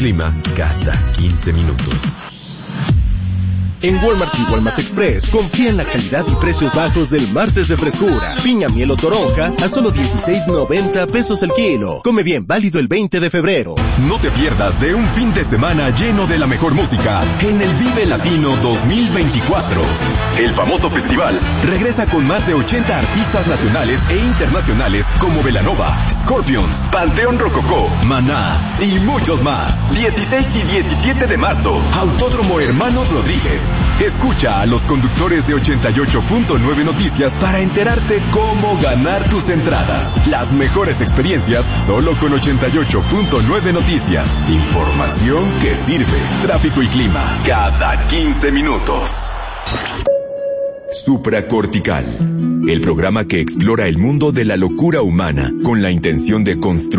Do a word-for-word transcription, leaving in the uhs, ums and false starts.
Clima cada quince minutos. En Walmart y Walmart Express, confía en la calidad y precios bajos del martes de frescura. Piña, miel o toronja a solo dieciséis noventa pesos el kilo. Come bien, válido el veinte de febrero. No te pierdas de un fin de semana lleno de la mejor música en el Vive Latino dos mil veinticuatro. El famoso festival regresa con más de ochenta artistas nacionales e internacionales como Belanova, Scorpions, Panteón Rococó, Maná y muchos más. dieciséis y diecisiete de marzo, Autódromo Hermanos Rodríguez. Escucha a los conductores de ochenta y ocho punto nueve Noticias para enterarte cómo ganar tus entradas. Las mejores experiencias solo con ochenta y ocho punto nueve Noticias. Información que sirve. Tráfico y clima cada quince minutos. Supracortical, el programa que explora el mundo de la locura humana con la intención de construir